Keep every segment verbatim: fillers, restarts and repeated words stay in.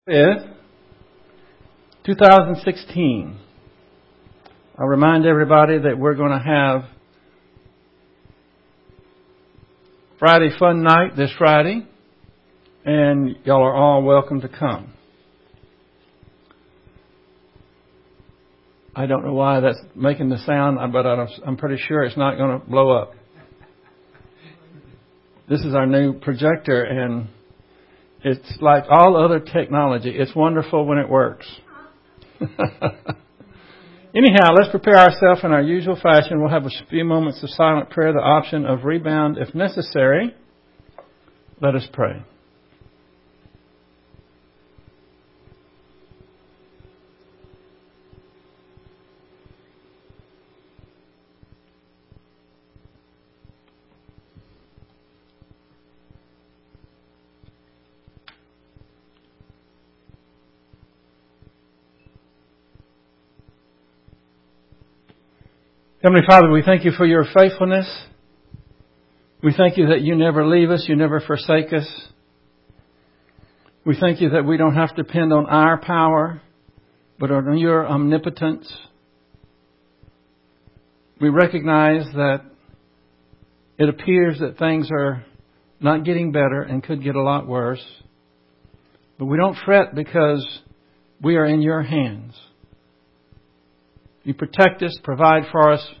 fifth, two thousand sixteen. I'll remind everybody that we're going to have Friday Fun Night this Friday, and y'all are all welcome to come. I don't know why that's making the sound, but I'm pretty sure it's not going to blow up. This is our new projector, and it's like all other technology. It's wonderful when it works. Anyhow, let's prepare ourselves in our usual fashion. We'll have a few moments of silent prayer, the option of rebound if necessary. Let us pray. Heavenly Father, we thank you for your faithfulness. We thank you that you never leave us, you never forsake us. We thank you that we don't have to depend on our power, but on your omnipotence. We recognize that it appears that things are not getting better and could get a lot worse. But we don't fret because we are in your hands. You protect us, provide for us.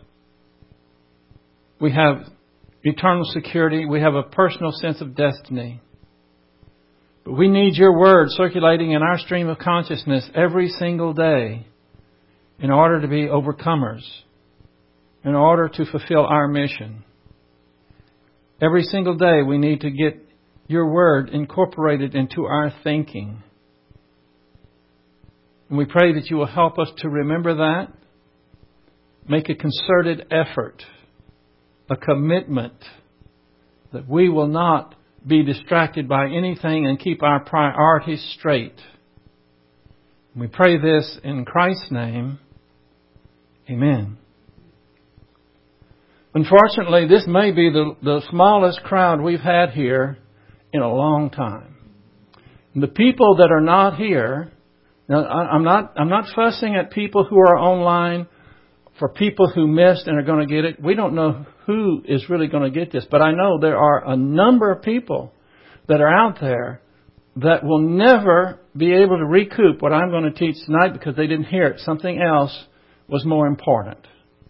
We have eternal security. We have a personal sense of destiny. But we need your word circulating in our stream of consciousness every single day in order to be overcomers, in order to fulfill our mission. Every single day we need to get your word incorporated into our thinking. And we pray that you will help us to remember that. Make a concerted effort, a commitment that we will not be distracted by anything and keep our priorities straight. We pray this in Christ's name. Amen. Unfortunately, this may be the, the smallest crowd we've had here in a long time. And the people that are not here, now I'm not, I'm not fussing at people who are online. For people who missed and are going to get it, we don't know who is really going to get this. But I know there are a number of people that are out there that will never be able to recoup what I'm going to teach tonight because they didn't hear it. Something else was more important.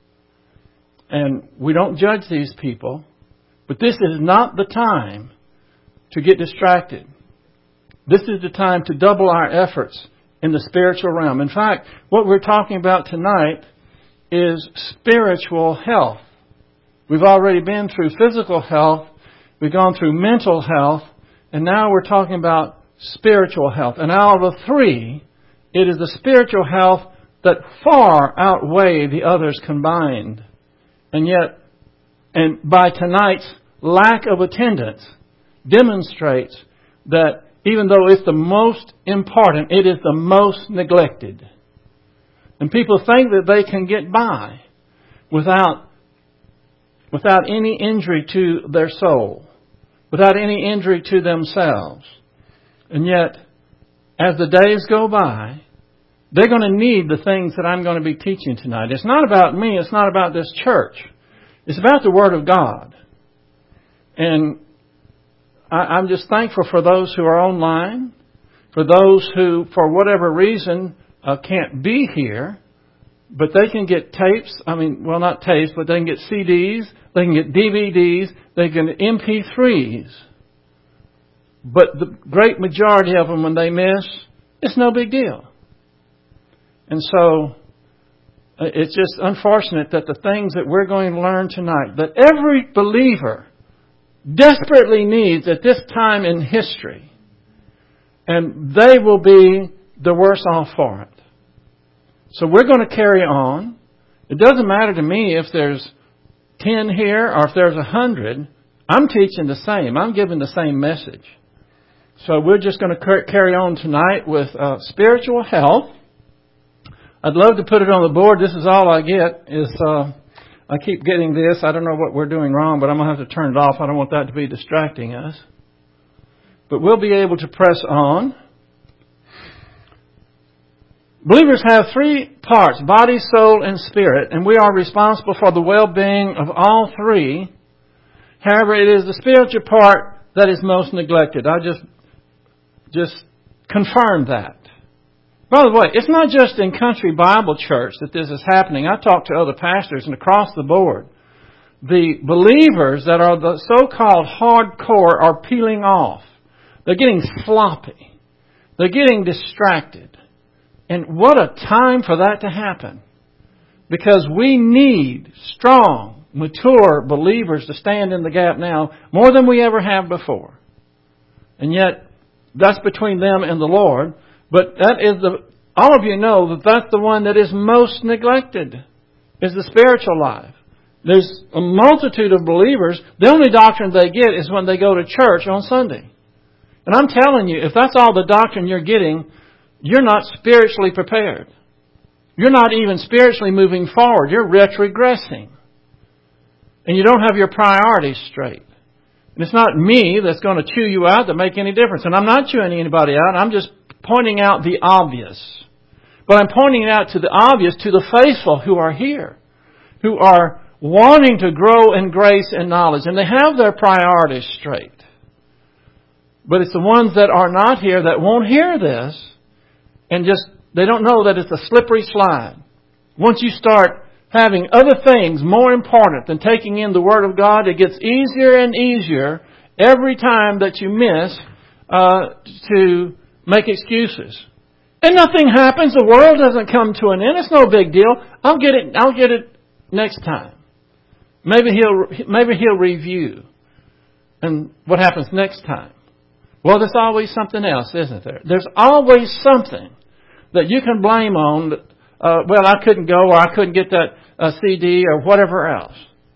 And we don't judge these people. But this is not the time to get distracted. This is the time to double our efforts in the spiritual realm. In fact, what we're talking about tonight is spiritual health. We've already been through physical health, we've gone through mental health, and now we're talking about spiritual health. And out of the three, it is the spiritual health that far outweigh the others combined. And yet, and by tonight's lack of attendance, demonstrates that even though it's the most important, it is the most neglected. And people think that they can get by without, without any injury to their soul, without any injury to themselves. And yet, as the days go by, they're going to need the things that I'm going to be teaching tonight. It's not about me. It's not about this church. It's about the Word of God. And I, I'm just thankful for those who are online, for those who, for whatever reason, Uh, can't be here, but they can get tapes. I mean, well, not tapes, but they can get C Ds, they can get D V Ds, they can get M P threes. But the great majority of them, when they miss, it's no big deal. And so, it's just unfortunate that the things that we're going to learn tonight, that every believer desperately needs at this time in history, and they will be the worse off for it. So we're going to carry on. It doesn't matter to me if there's ten here or if there's a hundred. I'm teaching the same. I'm giving the same message. So we're just going to carry on tonight with uh, spiritual health. I'd love to put it on the board. This is all I get. Is uh, I keep getting this. I don't know what we're doing wrong, but I'm going to have to turn it off. I don't want that to be distracting us. But we'll be able to press on. Believers have three parts, body, soul, and spirit, and we are responsible for the well-being of all three. However, it is the spiritual part that is most neglected. I just, just confirmed that. By the way, it's not just in Country Bible Church that this is happening. I talked to other pastors and across the board. The believers that are the so-called hardcore are peeling off. They're getting sloppy. They're getting distracted. And what a time for that to happen. Because we need strong, mature believers to stand in the gap now more than we ever have before. And yet, that's between them and the Lord. But that is the, all of you know that that's the one that is most neglected, is the spiritual life. There's a multitude of believers. The only doctrine they get is when they go to church on Sunday. And I'm telling you, if that's all the doctrine you're getting, you're not spiritually prepared. You're not even spiritually moving forward. You're retrogressing. And you don't have your priorities straight. And it's not me that's going to chew you out that make any difference. And I'm not chewing anybody out. I'm just pointing out the obvious. But I'm pointing out to the obvious to the faithful who are here, who are wanting to grow in grace and knowledge. And they have their priorities straight. But it's the ones that are not here that won't hear this and just, they don't know that it's a slippery slide. Once you start having other things more important than taking in the Word of God, it gets easier and easier every time that you miss uh, to make excuses. And nothing happens. The world doesn't come to an end. It's no big deal. I'll get it. I'll get it next time. Maybe he'll maybe he'll review. And what happens next time? Well, there's always something else, isn't there? There's always something that you can blame on. Uh, well, I couldn't go, or I couldn't get that uh, C D, or whatever else.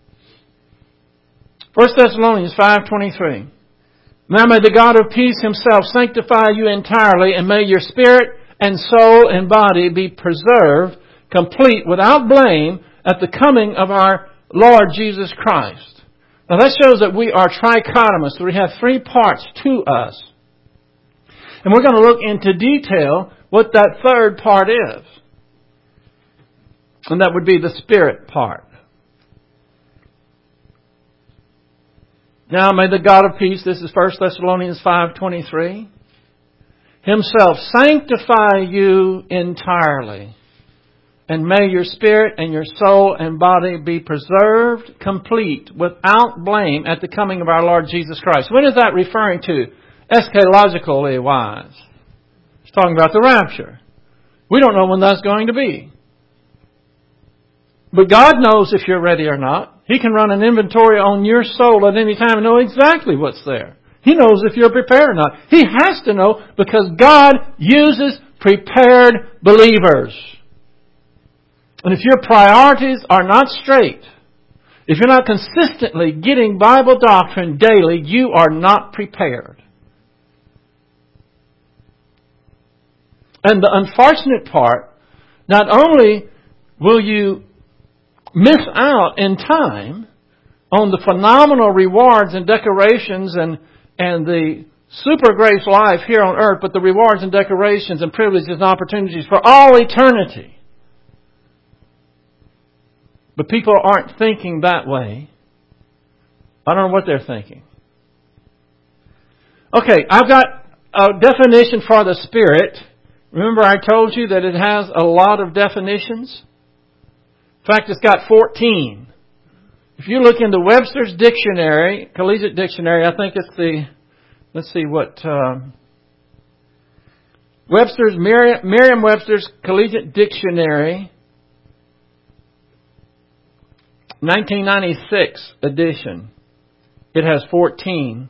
First Thessalonians five twenty-three. Now may the God of peace Himself sanctify you entirely, and may your spirit and soul and body be preserved, complete, without blame, at the coming of our Lord Jesus Christ. Now that shows that we are trichotomous. We have three parts to us. And we're going to look into detail what that third part is. And that would be the spirit part. Now may the God of peace, this is First Thessalonians five twenty-three, Himself sanctify you entirely. And may your spirit and your soul and body be preserved, complete, without blame at the coming of our Lord Jesus Christ. When is that referring to? Eschatologically wise. It's talking about the rapture. We don't know when that's going to be. But God knows if you're ready or not. He can run an inventory on your soul at any time and know exactly what's there. He knows if you're prepared or not. He has to know because God uses prepared believers. And if your priorities are not straight, if you're not consistently getting Bible doctrine daily, you are not prepared. And the unfortunate part, not only will you miss out in time on the phenomenal rewards and decorations and, and the super grace life here on earth, but the rewards and decorations and privileges and opportunities for all eternity. But people aren't thinking that way. I don't know what they're thinking. Okay, I've got a definition for the Spirit. Remember I told you that it has a lot of definitions? In fact, it's got fourteen. If you look into Webster's Dictionary, Collegiate Dictionary, I think it's the, let's see what, uh, Webster's, Merriam-Webster's Collegiate Dictionary, nineteen ninety-six edition. It has fourteen.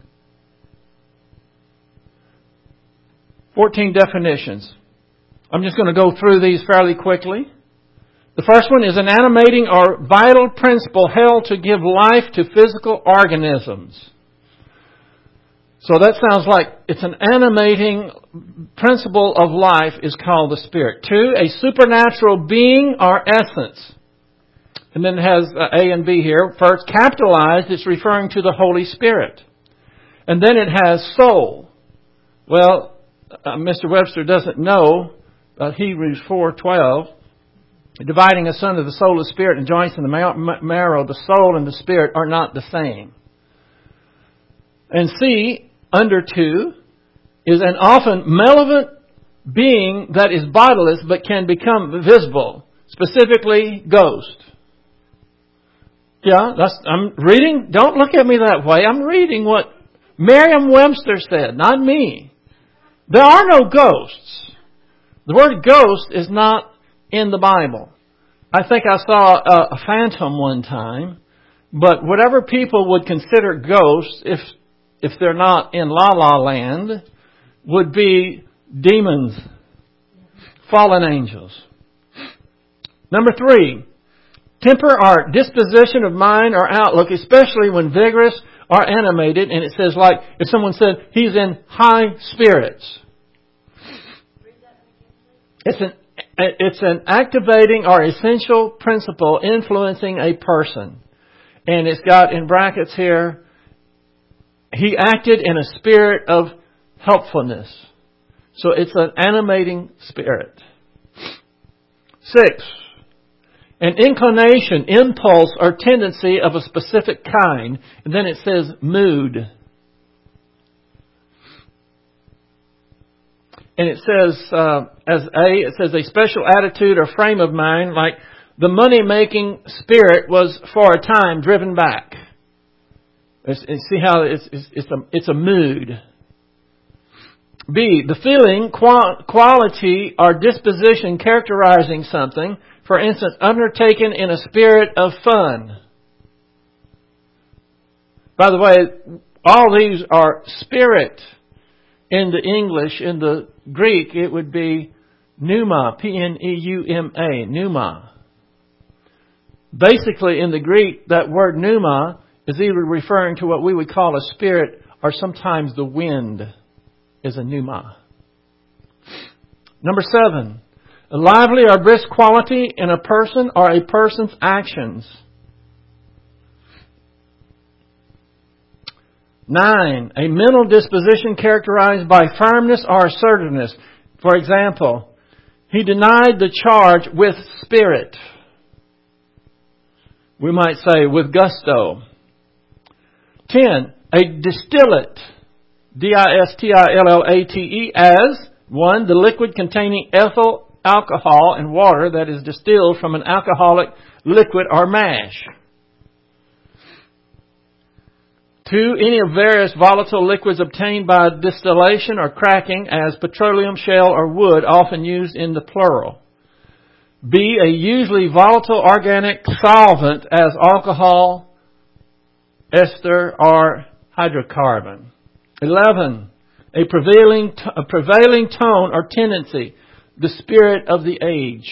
fourteen definitions. I'm just going to go through these fairly quickly. The first one is an animating or vital principle held to give life to physical organisms. So that sounds like it's an animating principle of life is called the Spirit. Two, a supernatural being or essence. And then it has A and B here. First, capitalized, it's referring to the Holy Spirit. And then it has soul. Well, uh, Mister Webster doesn't know uh, Hebrews four twelve, dividing asunder the soul, the spirit, and joints in the marrow, the soul and the spirit are not the same. And C, under two, is an often malevolent being that is bodiless but can become visible, specifically ghost. Yeah, that's, I'm reading, don't look at me that way. I'm reading what Merriam-Webster said, not me. There are no ghosts. The word ghost is not in the Bible. I think I saw a, a phantom one time, but whatever people would consider ghosts, if if they're not in La La Land, would be demons, fallen angels. Number three, temper or disposition of mind or outlook, especially when vigorous or animated. And it says, like, if someone said he's in high spirits. It's an it's an activating or essential principle influencing a person. And it's got in brackets here, he acted in a spirit of helpfulness. So it's an animating spirit. Six, an inclination, impulse, or tendency of a specific kind. And then it says mood. And it says, uh, as A, it says a special attitude or frame of mind, like the money-making spirit was for a time driven back. It's, it's, see how it's, it's, it's, a, it's a mood. B, the feeling, qual- quality, or disposition characterizing something, for instance, undertaken in a spirit of fun. By the way, all these are spirit. In the English, in the Greek, it would be pneuma, P N E U M A, pneuma. Basically, in the Greek, that word pneuma is either referring to what we would call a spirit, or sometimes the wind is a pneuma. Number seven, a lively or brisk quality in a person or a person's actions. Nine, a mental disposition characterized by firmness or assertiveness. For example, he denied the charge with spirit. We might say with gusto. Ten, a distillate. D I S T I L L A T E as, one, the liquid containing ethyl alcohol and water that is distilled from an alcoholic liquid or mash. Two, any of various volatile liquids obtained by distillation or cracking as petroleum, shale, or wood, often used in the plural. B, a usually volatile organic solvent as alcohol, ester, or hydrocarbon. Eleven, a prevailing, a prevailing tone or tendency, the spirit of the age.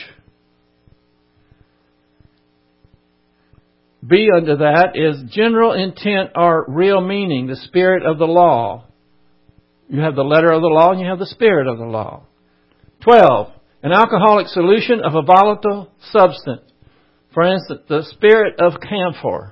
B under that is general intent or real meaning, the spirit of the law. You have the letter of the law and you have the spirit of the law. Twelve, an alcoholic solution of a volatile substance. For instance, the spirit of camphor.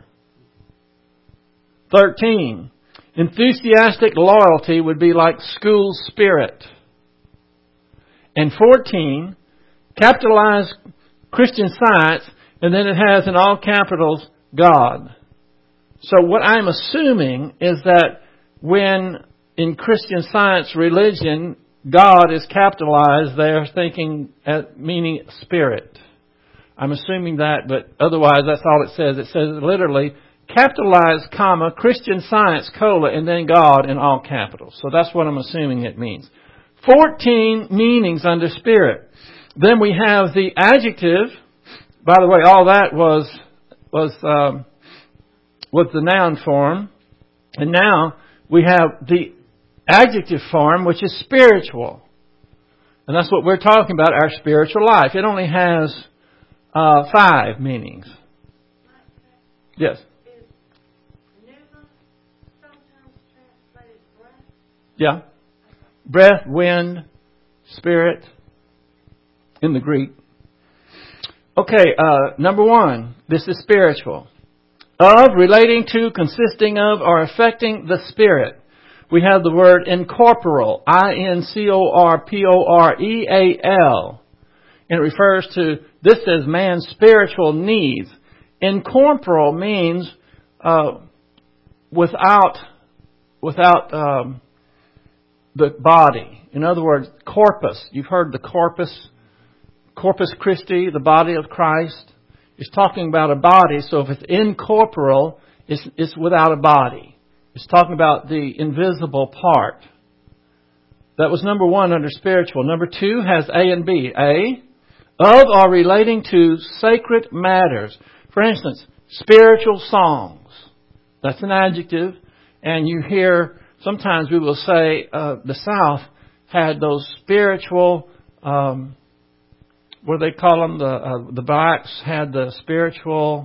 Thirteen, enthusiastic loyalty would be like school spirit. And fourteen, capitalized Christian Science, and then it has in all capitals, God. So what I'm assuming is that when in Christian Science religion, God is capitalized, they're thinking, at, meaning spirit. I'm assuming that, but otherwise that's all it says. It says literally, capitalized, comma, Christian Science, cola, and then God in all capitals. So that's what I'm assuming it means. Fourteen meanings under spirit. Then we have the adjective. By the way, all that was was um, was the noun form, and now we have the adjective form, which is spiritual, and that's what we're talking about. Our spiritual life. It only has uh, five meanings. Yes. Is pneuma sometimes translated breath? Yeah. Breath, wind, spirit in the Greek. Okay, uh, number one, this is spiritual. Of, relating to, consisting of, or affecting the spirit. We have the word incorporeal, I N C O R P O R E A L. And it refers to, this as man's spiritual needs. Incorporeal means uh, without, without um, the body. In other words, corpus. You've heard the corpus, Corpus Christi, the body of Christ. It's talking about a body, so if it's incorporeal, it's, it's without a body. It's talking about the invisible part. That was number one under spiritual. Number two has A and B. A, of or relating to sacred matters. For instance, spiritual songs. That's an adjective. And you hear, sometimes we will say, uh, the South had those spiritual, um, what do they call them? The, uh, the blacks had the spiritual...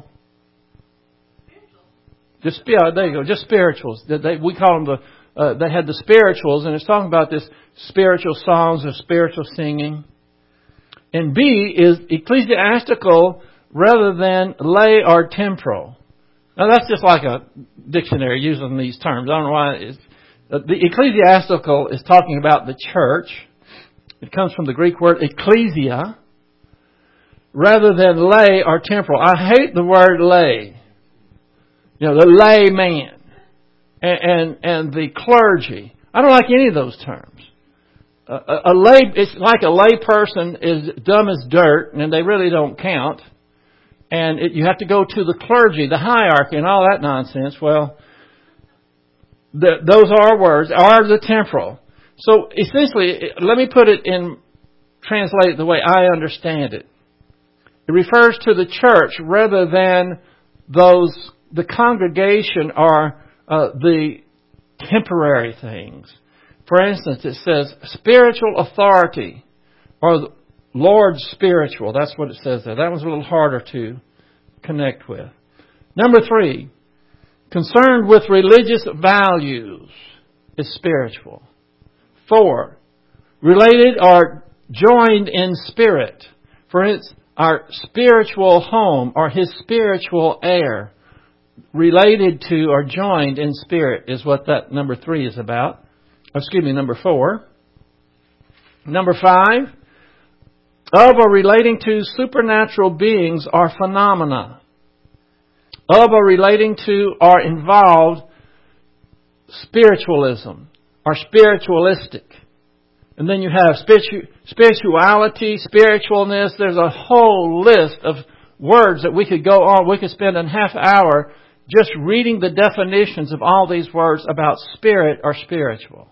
Just, yeah, there you go. Just spirituals. They, we call them the... Uh, they had the spirituals, and it's talking about this spiritual songs or spiritual singing. And B is ecclesiastical rather than lay or temporal. Now that's just like a dictionary using these terms. I don't know why. It's, uh, the ecclesiastical is talking about the church. It comes from the Greek word ecclesia, rather than lay or temporal. I hate the word lay. You know, the lay man. And, and and the clergy. I don't like any of those terms. Uh, a, a lay, it's like a lay person is dumb as dirt, and they really don't count. And it, you have to go to the clergy, the hierarchy, and all that nonsense. Well, the, those are words, are the temporal. So essentially, let me put it in, translate it the way I understand it. It refers to the church rather than those, the congregation or Uh, the temporary things. For instance, it says spiritual authority or the Lord's spiritual. That's what it says there. That one's a little harder to connect with. Number three, concerned with religious values is spiritual. Four, related or joined in spirit. For instance, our spiritual home or his spiritual heir. Related to or joined in spirit is what that number three is about. Excuse me, number four. Number five, of or relating to supernatural beings or phenomena. Of or relating to or involved spiritualism or spiritualistic. And then you have spiritu- spirituality, spiritualness. There's a whole list of words that we could go on. We could spend a half hour just reading the definitions of all these words about spirit or spiritual.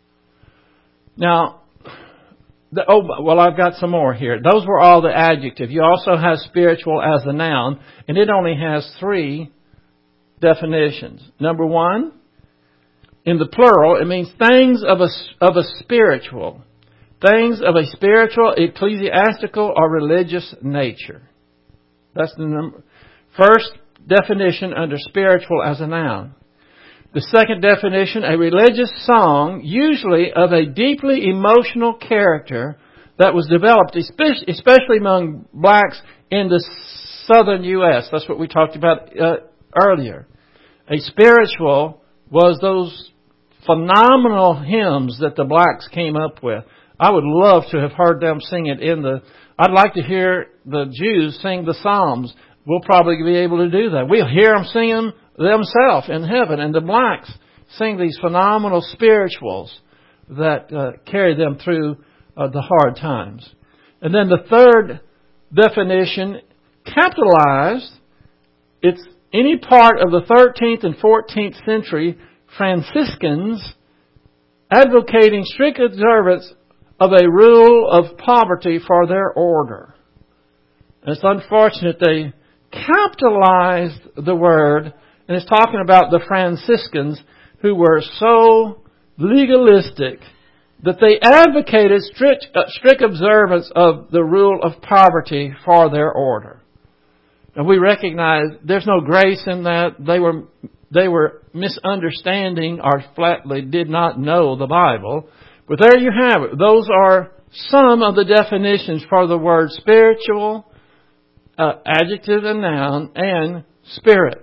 Now, the, oh, well, I've got some more here. Those were all the adjective. You also have spiritual as a noun, and it only has three definitions. Number one, in the plural, it means things of a, of a spiritual. Things of a spiritual, ecclesiastical, or religious nature. That's the number. First definition under spiritual as a noun. The second definition, a religious song, usually of a deeply emotional character that was developed, especially among blacks in the southern U S That's what we talked about uh, earlier. A spiritual was those phenomenal hymns that the blacks came up with. I would love to have heard them sing it in the... I'd like to hear the Jews sing the Psalms. We'll probably be able to do that. We'll hear them sing them themselves in heaven. And the blacks sing these phenomenal spirituals that uh, carry them through uh, the hard times. And then the third definition, capitalized, it's any part of the thirteenth and fourteenth century Franciscans advocating strict observance of a rule of poverty for their order. And it's unfortunate they capitalized the word, and it's talking about the Franciscans who were so legalistic that they advocated strict, uh, strict observance of the rule of poverty for their order. And we recognize there's no grace in that. They were they were misunderstanding or flatly did not know the Bible. But there you have it. Those are some of the definitions for the word spiritual, uh, adjective and noun, and spirit.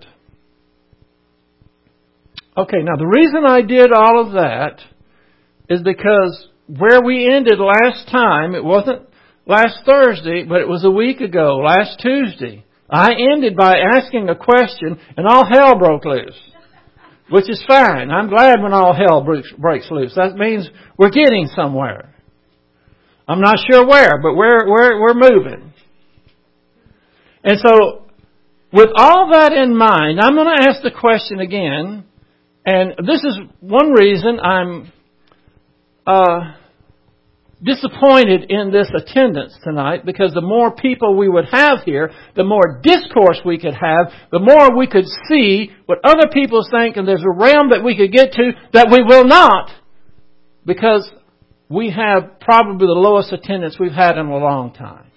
Okay, now the reason I did all of that is because where we ended last time, it wasn't last Thursday, but it was a week ago, last Tuesday. I ended by asking a question and all hell broke loose. Which is fine. I'm glad when all hell breaks, breaks loose. That means we're getting somewhere. I'm not sure where, but we're, we're, we're moving. And so, with all that in mind, I'm going to ask the question again. And this is one reason I'm uh, disappointed in this attendance tonight, because the more people we would have here, the more discourse we could have, the more we could see what other people think, and there's a realm that we could get to that we will not, because we have probably the lowest attendance we've had in a long time.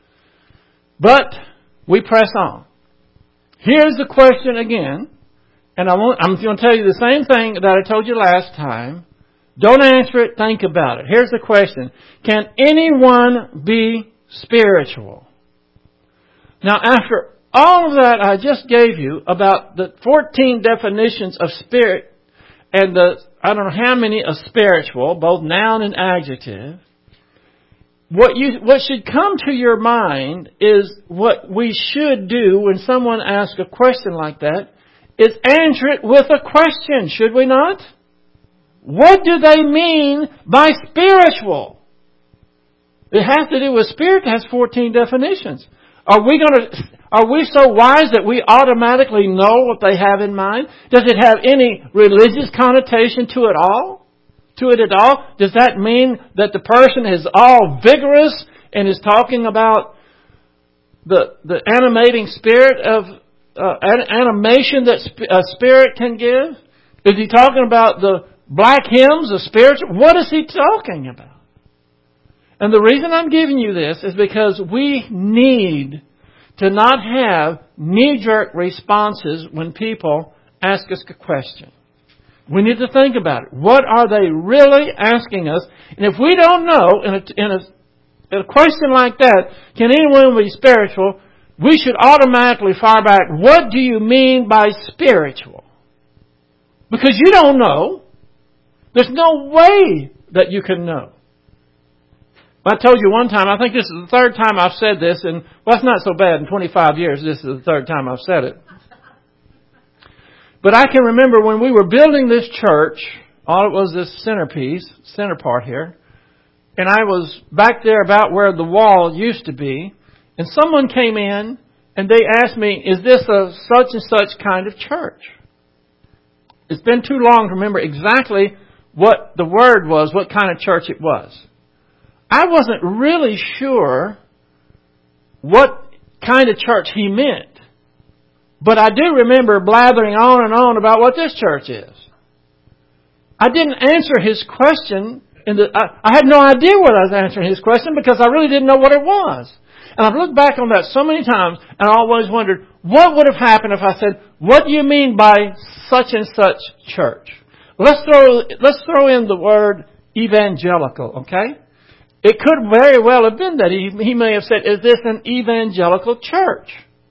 But we press on. Here's the question again, and I want, I'm going to tell you the same thing that I told you last time. Don't answer it, think about it. Here's the question. Can anyone be spiritual? Now, after all of that I just gave you about the fourteen definitions of spirit and the, I don't know how many of spiritual, both noun and adjective, what you, what should come to your mind is what we should do when someone asks a question like that is answer it with a question, should we not? What do they mean by spiritual? It has to do with spirit. It has fourteen definitions. Are we going to, are we so wise that we automatically know what they have in mind? Does it have any religious connotation to it all? To it at all? Does that mean that the person is all vigorous and is talking about the the animating spirit of uh, animation that a spirit can give? Is he talking about the black hymns, the spiritual? What is he talking about? And the reason I'm giving you this is because we need to not have knee-jerk responses when people ask us a question. We need to think about it. What are they really asking us? And if we don't know, in a, in a, in a question like that, can anyone be spiritual? We should automatically fire back, what do you mean by spiritual? Because you don't know. There's no way that you can know. I told you one time, I think this is the third time I've said this, and well, it's not so bad. In twenty-five years, this is the third time I've said it. But I can remember when we were building this church, all it was this centerpiece, center part here, and I was back there about where the wall used to be, and someone came in and they asked me, is this a such and such kind of church? It's been too long to remember exactly what the word was, what kind of church it was. I wasn't really sure what kind of church he meant. But I do remember blathering on and on about what this church is. I didn't answer his question. In the, I, I had no idea what I was answering his question because I really didn't know what it was. And I've looked back on that so many times and I always wondered, what would have happened if I said, what do you mean by such and such church? Let's throw, let's throw in the word evangelical, okay? It could very well have been that. He, he may have said, is this an evangelical church?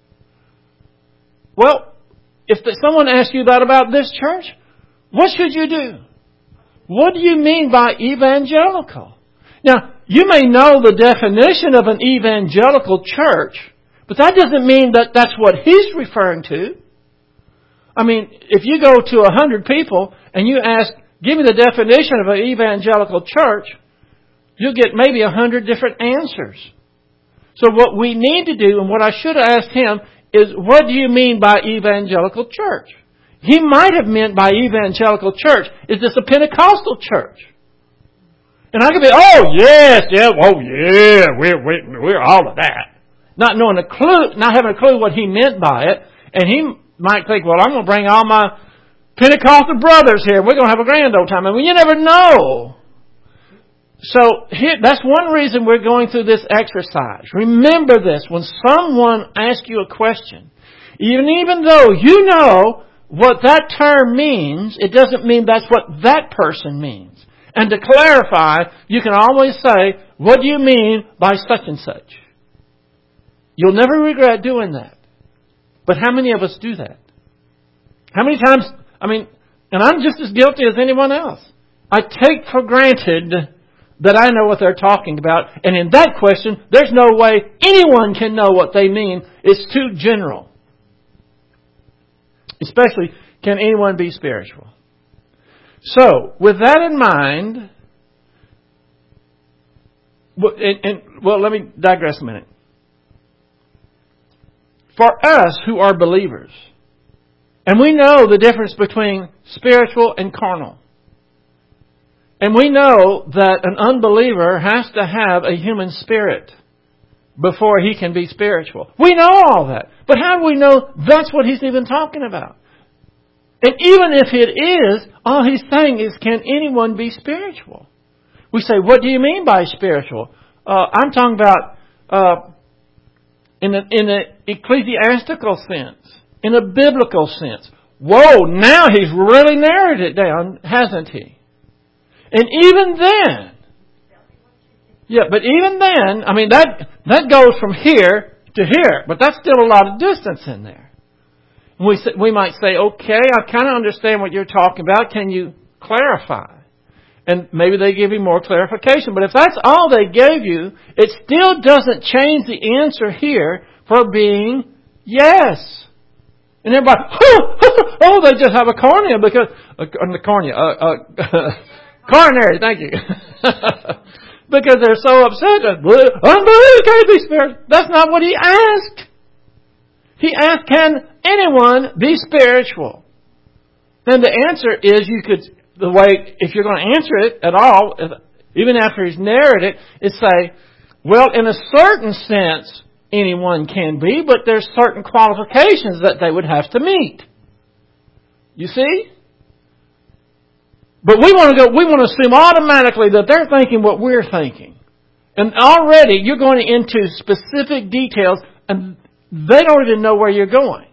Well, if someone asks you that about this church, what should you do? What do you mean by evangelical? Now, you may know the definition of an evangelical church, but that doesn't mean that that's what he's referring to. I mean, if you go to a hundred people and you ask, give me the definition of an evangelical church, you'll get maybe a hundred different answers. So what we need to do, and what I should have asked him, is what do you mean by evangelical church? He might have meant by evangelical church, is this a Pentecostal church? And I could be, oh yes, yeah, oh yeah, we're, we're, we're all of that. Not knowing a clue, not having a clue what he meant by it. And he might think, well, I'm going to bring all my Pentecostal brothers here. We're going to have a grand old time. I mean, you never know. So here, that's one reason we're going through this exercise. Remember this, when someone asks you a question, even, even though you know what that term means, it doesn't mean that's what that person means. And to clarify, you can always say, what do you mean by such and such? You'll never regret doing that. But how many of us do that? How many times, I mean, and I'm just as guilty as anyone else. I take for granted that I know what they're talking about. And in that question, there's no way anyone can know what they mean. It's too general. Especially, can anyone be spiritual? So, with that in mind, and, and, well, let me digress a minute. For us who are believers, and we know the difference between spiritual and carnal, and we know that an unbeliever has to have a human spirit before he can be spiritual. We know all that. But how do we know that's what he's even talking about? And even if it is, all he's saying is, can anyone be spiritual? We say, what do you mean by spiritual? Uh, I'm talking about uh, in an in a ecclesiastical sense, in a biblical sense. Whoa, now he's really narrowed it down, hasn't he? And even then, yeah, but even then, I mean, that that goes from here to here, but that's still a lot of distance in there. We we might say, okay, I kind of understand what you're talking about. Can you clarify? And maybe they give you more clarification. But if that's all they gave you, it still doesn't change the answer here for being yes. And everybody, oh, oh they just have a cornea because uh, the cornea, uh, uh, coronary. Thank you. Because they're so upset that unbelief can't be spiritual. That's not what he asked. He asked, can anyone be spiritual? Then the answer is, you could, the way, if you're going to answer it at all, even after he's narrowed it, is say, well, in a certain sense, anyone can be, but there's certain qualifications that they would have to meet. You see? But we want to go, we want to assume automatically that they're thinking what we're thinking. And already you're going into specific details and they don't even know where you're going.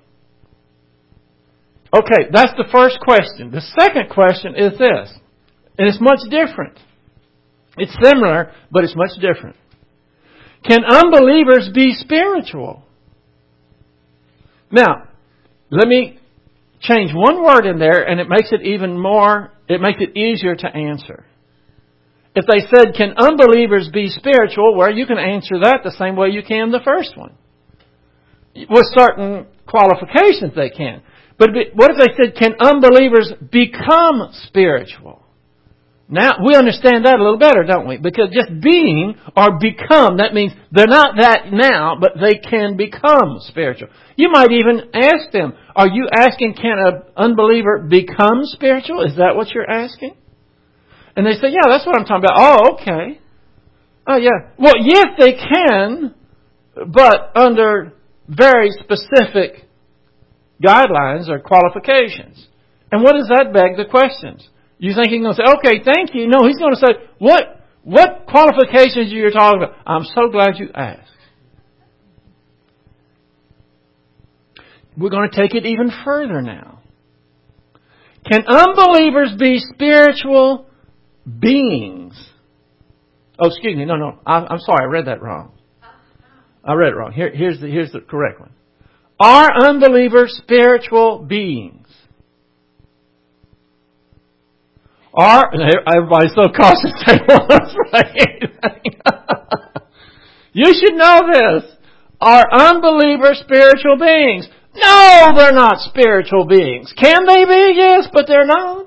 Okay, that's the first question. The second question is this. And it's much different. It's similar, but it's much different. Can unbelievers be spiritual? Now, let me change one word in there and it makes it even more, it makes it easier to answer. If they said, can unbelievers be spiritual? Well, you can answer that the same way you can the first one. With certain qualifications they can. But what if they said, can unbelievers become spiritual? Now, we understand that a little better, don't we? Because just being or become, that means they're not that now, but they can become spiritual. You might even ask them, are you asking, can an unbeliever become spiritual? Is that what you're asking? And they say, yeah, that's what I'm talking about. Oh, okay. Oh, yeah. Well, yes, they can, but under very specific guidelines or qualifications. And what does that beg the questions? You think he's going to say, okay, thank you. No, he's going to say, what what qualifications are you talking about? I'm so glad you asked. We're going to take it even further now. Can unbelievers be spiritual beings? Oh, excuse me. No, no. I, I'm sorry. I read that wrong. I read it wrong. Here, here's the, here's the correct one. Are unbelievers spiritual beings? Are, everybody's so cautious they won't say anything. You should know this. Are unbelievers spiritual beings? No, they're not spiritual beings. Can they be? Yes, but they're not.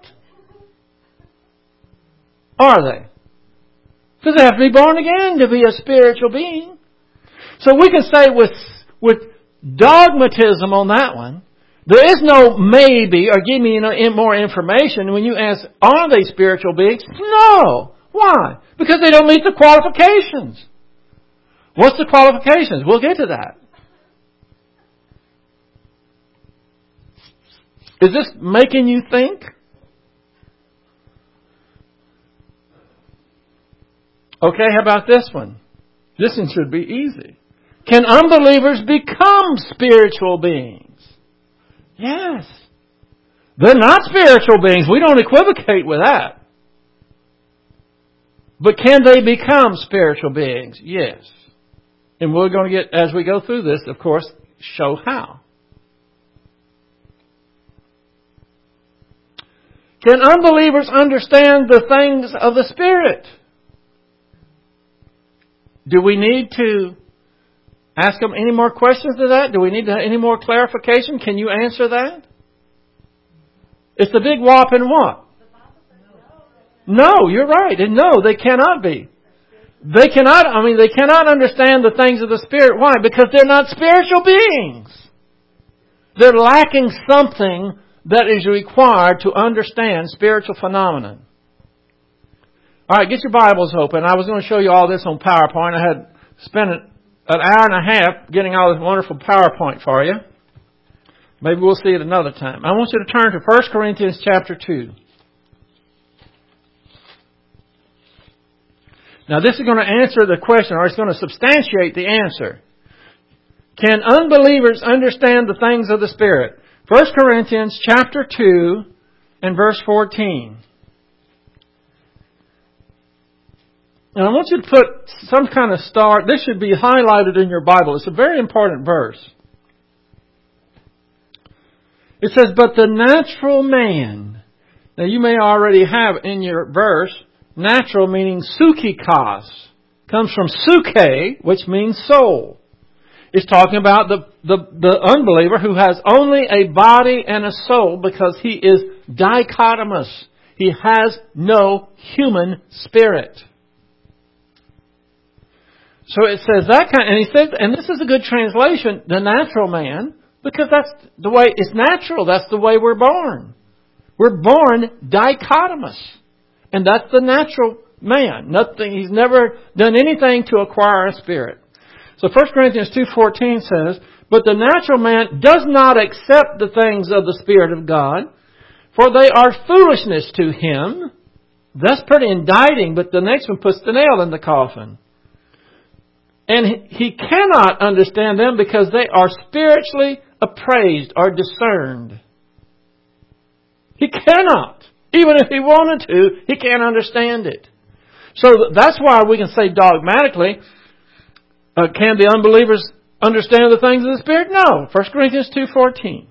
Are they? Because they have to be born again to be a spiritual being. So we can say with, with dogmatism on that one, there is no maybe or give me you know, more information when you ask, are they spiritual beings? No. Why? Because they don't meet the qualifications. What's the qualifications? We'll get to that. Is this making you think? Okay, how about this one? This one should be easy. Can unbelievers become spiritual beings? Yes. They're not spiritual beings. We don't equivocate with that. But can they become spiritual beings? Yes. And we're going to get, as we go through this, of course, show how. Can unbelievers understand the things of the Spirit? Do we need to ask them any more questions to that? Do we need to, any more clarification? Can you answer that? It's the big whopping what? No, you're right. And no, they cannot be. They cannot, I mean, they cannot understand the things of the Spirit. Why? Because they're not spiritual beings. They're lacking something that is required to understand spiritual phenomena. All right, get your Bibles open. I was going to show you all this on PowerPoint. I had spent an hour and a half getting all this wonderful PowerPoint for you. Maybe we'll see it another time. I want you to turn to First Corinthians chapter two. Now, this is going to answer the question, or it's going to substantiate the answer. Can unbelievers understand the things of the Spirit? First Corinthians chapter two and verse fourteen. And I want you to put some kind of star. This should be highlighted in your Bible. It's a very important verse. It says, but the natural man. Now you may already have in your verse, natural meaning sukikos. Comes from suke, which means soul. It's talking about the, the, the unbeliever who has only a body and a soul because he is dichotomous. He has no human spirit. So it says that kind, and he says, and this is a good translation, the natural man, because that's the way, it's natural, that's the way we're born. We're born dichotomous. And that's the natural man. Nothing, he's never done anything to acquire a spirit. So First Corinthians two fourteen says, but the natural man does not accept the things of the Spirit of God, for they are foolishness to him. That's pretty indicting, but the next one puts the nail in the coffin. And he cannot understand them because they are spiritually appraised or discerned. He cannot. Even if he wanted to, he can't understand it. So that's why we can say dogmatically, uh, can the unbelievers understand the things of the Spirit? No. First Corinthians two fourteen.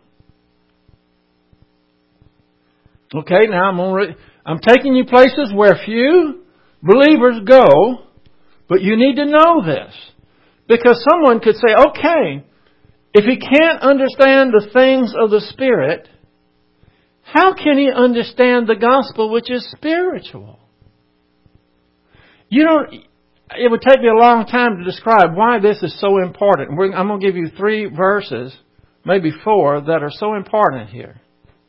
Okay, now I'm, re- I'm taking you places where few believers go. But you need to know this. Because someone could say, okay, if he can't understand the things of the Spirit, how can he understand the gospel which is spiritual? You don't, it would take me a long time to describe why this is so important. We're, I'm going to give you three verses, maybe four, that are so important here.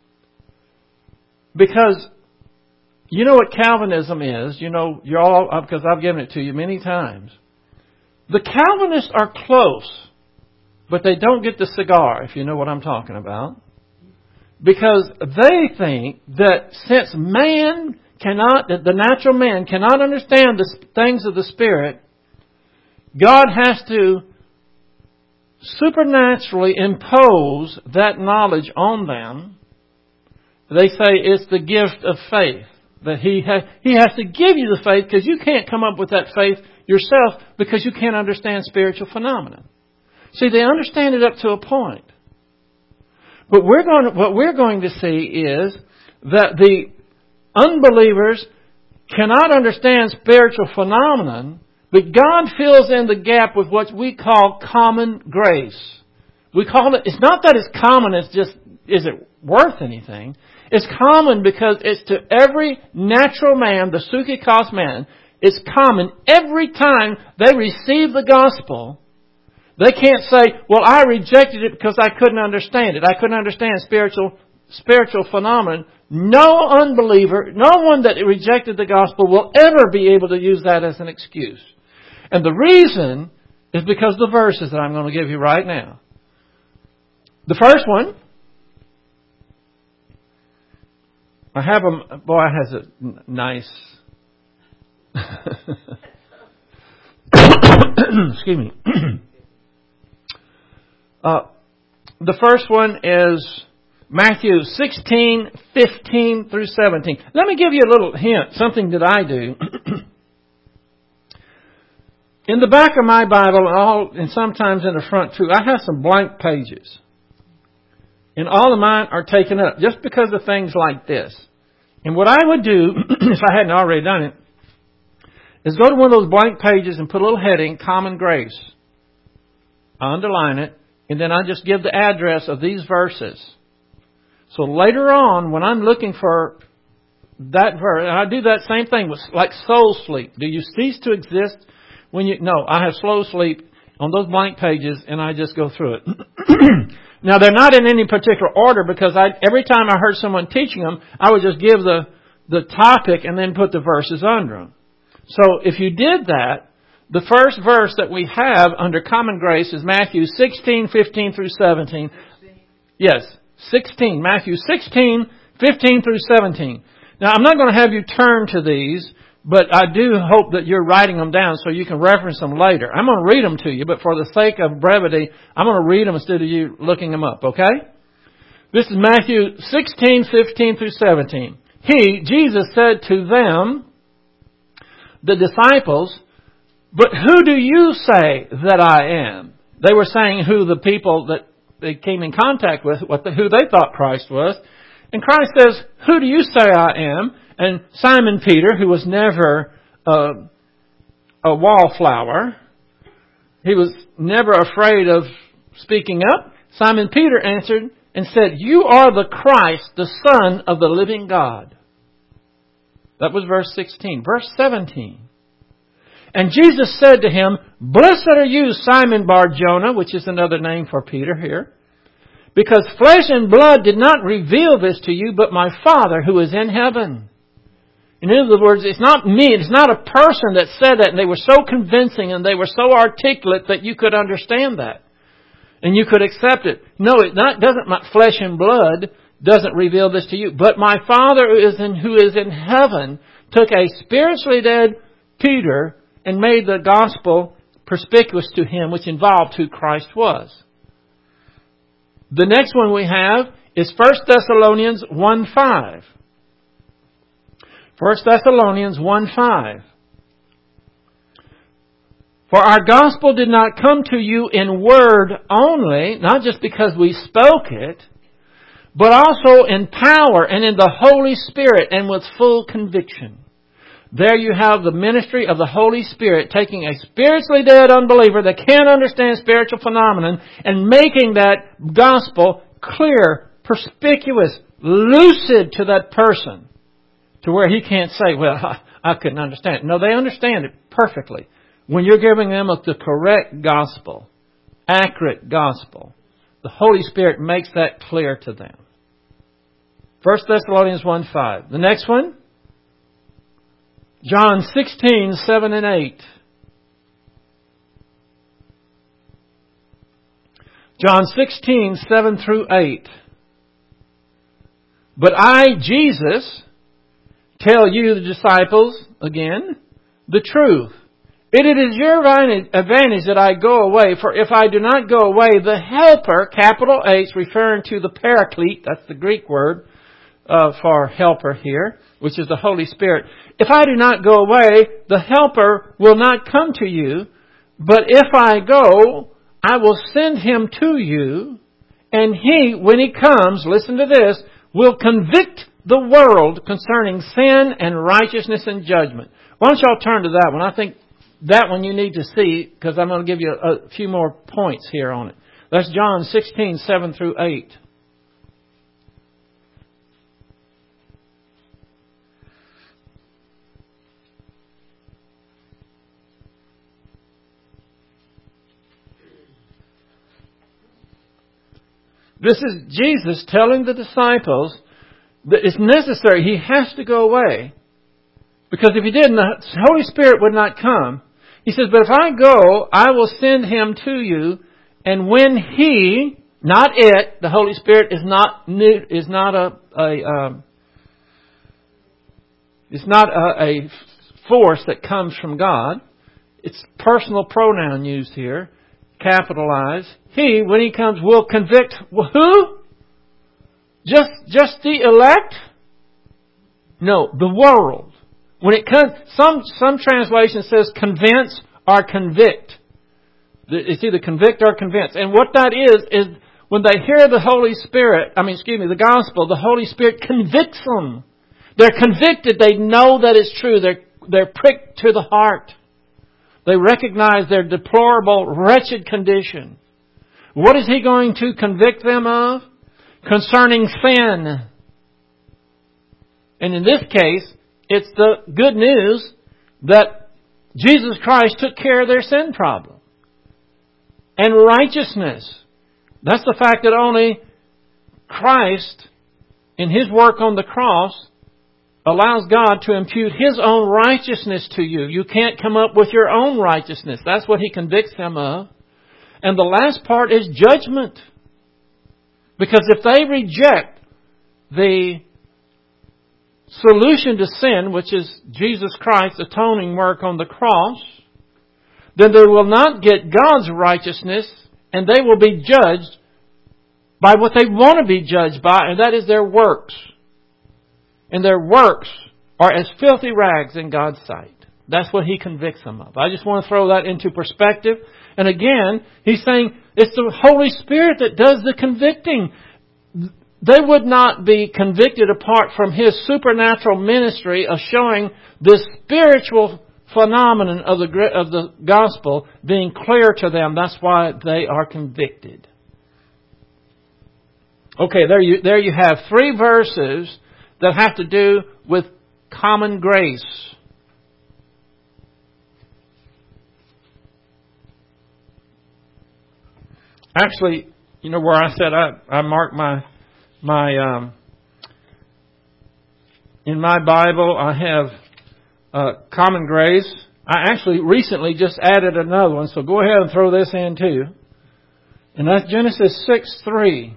Because you know what Calvinism is. You know, you're all, because I've given it to you many times. The Calvinists are close, but they don't get the cigar, if you know what I'm talking about. Because they think that since man cannot, that the natural man cannot understand the things of the Spirit, God has to supernaturally impose that knowledge on them. They say it's the gift of faith. That he has, he has to give you the faith because you can't come up with that faith yourself because you can't understand spiritual phenomena. See, they understand it up to a point. But we're going to, what we're going to see is that the unbelievers cannot understand spiritual phenomenon, but God fills in the gap with what we call common grace. We call it, it's not that it's common, it's just, is it worth anything? It's common because it's to every natural man, the sukikos man, it's common every time they receive the gospel. They can't say, well, I rejected it because I couldn't understand it. I couldn't understand spiritual spiritual phenomenon. No unbeliever, no one that rejected the gospel will ever be able to use that as an excuse. And the reason is because of the verses that I'm going to give you right now. The first one, I have a, boy, it has a nice, excuse me. uh, the first one is Matthew sixteen, fifteen through seventeen. Let me give you a little hint, something that I do. In the back of my Bible, all, and sometimes in the front too, I have some blank pages. And all of mine are taken up just because of things like this. And what I would do, if I hadn't already done it, is go to one of those blank pages and put a little heading, Common Grace. I underline it, and then I just give the address of these verses. So later on, when I'm looking for that verse, and I do that same thing with like soul sleep. Do you cease to exist when you... No, I have slow sleep on those blank pages, and I just go through it. Now, they're not in any particular order because I every time I heard someone teaching them, I would just give the, the topic and then put the verses under them. So if you did that, the first verse that we have under Common Grace is Matthew sixteen, fifteen through seventeen. Yes, sixteen. Matthew sixteen, fifteen through seventeen. Now, I'm not going to have you turn to these, but I do hope that you're writing them down so you can reference them later. I'm going to read them to you, but for the sake of brevity, I'm going to read them instead of you looking them up, okay? This is Matthew sixteen, fifteen through seventeen. He, Jesus, said to them, the disciples, "But who do you say that I am?" They were saying who the people that they came in contact with, what the, who they thought Christ was. And Christ says, "Who do you say I am?" And Simon Peter, who was never uh, a wallflower, he was never afraid of speaking up. Simon Peter answered and said, "You are the Christ, the Son of the living God." That was verse sixteen. Verse seventeen. And Jesus said to him, "Blessed are you, Simon Bar-Jonah," which is another name for Peter here, "because flesh and blood did not reveal this to you, but my Father who is in heaven." In other words, it's not me, it's not a person that said that, and they were so convincing and they were so articulate that you could understand that. And you could accept it. No, it not, doesn't, my flesh and blood doesn't reveal this to you. But my Father who is in, who is in heaven took a spiritually dead Peter and made the gospel perspicuous to him, which involved who Christ was. The next one we have is First Thessalonians one five. First Thessalonians one five. "For our gospel did not come to you in word only," not just because we spoke it, "but also in power and in the Holy Spirit and with full conviction." There you have the ministry of the Holy Spirit taking a spiritually dead unbeliever that can't understand spiritual phenomenon and making that gospel clear, perspicuous, lucid to that person to where he can't say, "Well, I, I couldn't understand it." No, they understand it perfectly. When you're giving them the correct gospel, accurate gospel, the Holy Spirit makes that clear to them. First Thessalonians one five. The next one, John sixteen, seven and eight. John sixteen, seven through eight. "But I, Jesus, tell you, the disciples," again, "the truth. It is your advantage that I go away, for if I do not go away, the Helper," capital H, referring to the Paraclete, that's the Greek word uh, for helper here, which is the Holy Spirit. "If I do not go away, the Helper will not come to you. But if I go, I will send him to you. And he, when he comes," listen to this, "will convict the world concerning sin and righteousness and judgment." Why don't y'all turn to that one? I think that one you need to see because I'm going to give you a, a few more points here on it. That's John sixteen, seven through eight. This is Jesus telling the disciples that it's necessary. He has to go away. Because if he didn't, the Holy Spirit would not come. He says, "But if I go, I will send him to you. And when he," not it, the Holy Spirit is not new, is not a, a um, it's not a, a force that comes from God. It's personal pronoun used here. Capitalize. "He, when he comes, will convict" who? Just, just the elect? No, the world. When it comes, some, some translation says convince or convict. It's either convict or convince. And what that is, is when they hear the Holy Spirit, I mean, excuse me, the gospel, the Holy Spirit convicts them. They're convicted. They know that it's true. They're they're pricked to the heart. They recognize their deplorable, wretched condition. What is He going to convict them of? Concerning sin. And in this case, it's the good news that Jesus Christ took care of their sin problem. And righteousness. That's the fact that only Christ, in His work on the cross, allows God to impute His own righteousness to you. You can't come up with your own righteousness. That's what He convicts them of. And the last part is judgment. Because if they reject the solution to sin, which is Jesus Christ's atoning work on the cross, then they will not get God's righteousness, and they will be judged by what they want to be judged by, and that is their works. And their works are as filthy rags in God's sight. That's what He convicts them of. I just want to throw that into perspective. And again, He's saying it's the Holy Spirit that does the convicting. They would not be convicted apart from His supernatural ministry of showing this spiritual phenomenon of the of the gospel being clear to them. That's why they are convicted. Okay, there you there you have three verses that have to do with common grace. Actually, you know where I said I, I marked my my um, in my Bible I have uh, common grace. I actually recently just added another one, so go ahead and throw this in too. And that's Genesis six three.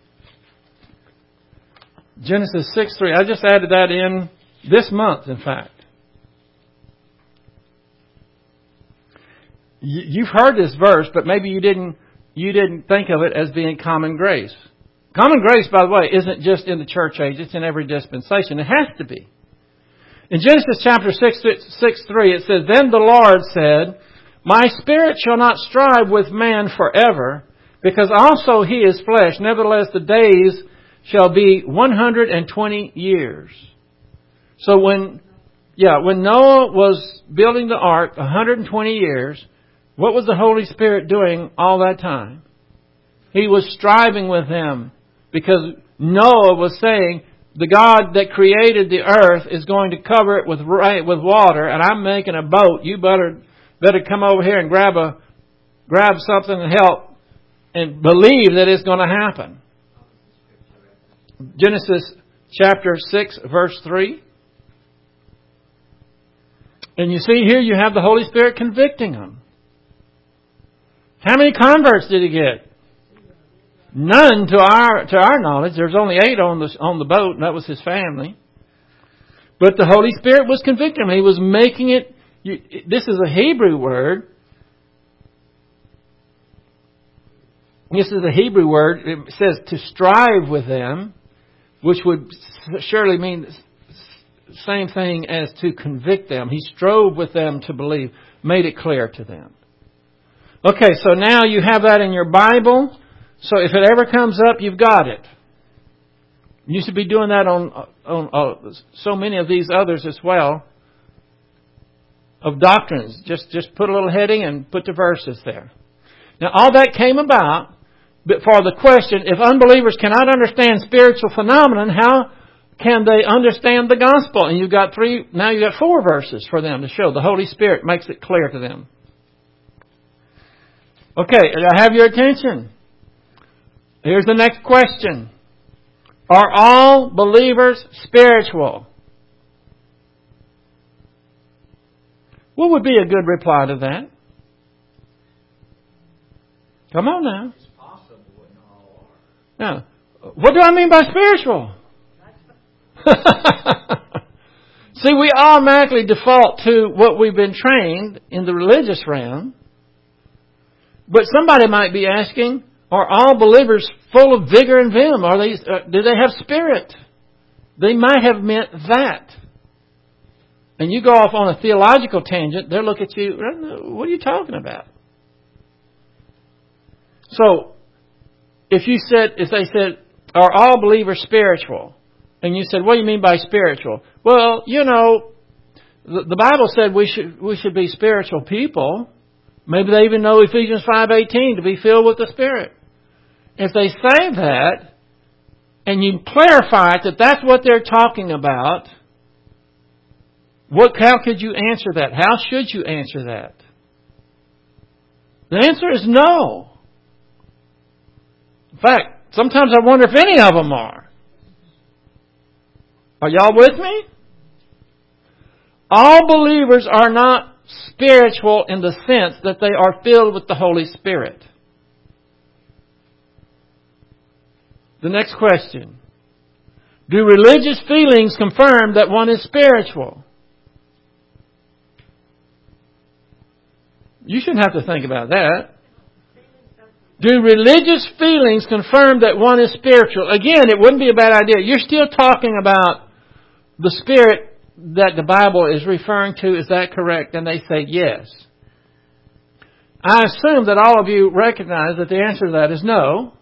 Genesis six three. I just added that in this month, in fact. You've heard this verse, but maybe you didn't you didn't think of it as being common grace. Common grace, by the way, isn't just in the church age. It's in every dispensation. It has to be. In Genesis chapter six, six three, it says, Then the Lord said, My spirit shall not strive with man forever, because also he is flesh. Nevertheless, the days shall be one hundred twenty years. So when, yeah, when Noah was building the ark, one hundred twenty years, what was the Holy Spirit doing all that time? He was striving with them, because Noah was saying, the God that created the earth is going to cover it with rain, with water, and I'm making a boat. You better better come over here and grab a grab something and help, and believe that it's going to happen. Genesis chapter six, verse three. And you see here you have the Holy Spirit convicting them. How many converts did he get? None to our to our knowledge. There's only eight on the on the boat, and that was his family. But the Holy Spirit was convicting him. He was making it. You, this is a Hebrew word. This is a Hebrew word. It says to strive with them, which would surely mean the same thing as to convict them. He strove with them to believe, made it clear to them. Okay, so now you have that in your Bible. So if it ever comes up, you've got it. You should be doing that on, on, on so many of these others as well. Of doctrines. Just, just put a little heading and put the verses there. Now all that came about but for the question, if unbelievers cannot understand spiritual phenomenon, how can they understand the gospel? And you've got three, now you've got four verses for them to show. The Holy Spirit makes it clear to them. Okay, I have your attention. Here's the next question. Are all believers spiritual? What would be a good reply to that? Come on now. It's possible, but not all are. Now, what do I mean by spiritual? See, we automatically default to what we've been trained in the religious realm. But somebody might be asking, are all believers full of vigor and vim? Are they? Uh, do they have spirit? They might have meant that. And you go off on a theological tangent, they'll look at you, what are you talking about? So, if you said, if they said, are all believers spiritual? And you said, what do you mean by spiritual? Well, you know, the, the Bible said we should we should be spiritual people. Maybe they even know Ephesians five eighteen to be filled with the Spirit. If they say that, and you clarify it, that that's what they're talking about, what? How could you answer that? How should you answer that? The answer is no. In fact, sometimes I wonder if any of them are. Are y'all with me? All believers are not spiritual in the sense that they are filled with the Holy Spirit. The next question. Do religious feelings confirm that one is spiritual? You shouldn't have to think about that. Do religious feelings confirm that one is spiritual? Again, it wouldn't be a bad idea. You're still talking about the Spirit that the Bible is referring to. Is that correct? And they say yes. I assume that all of you recognize that the answer to that is no.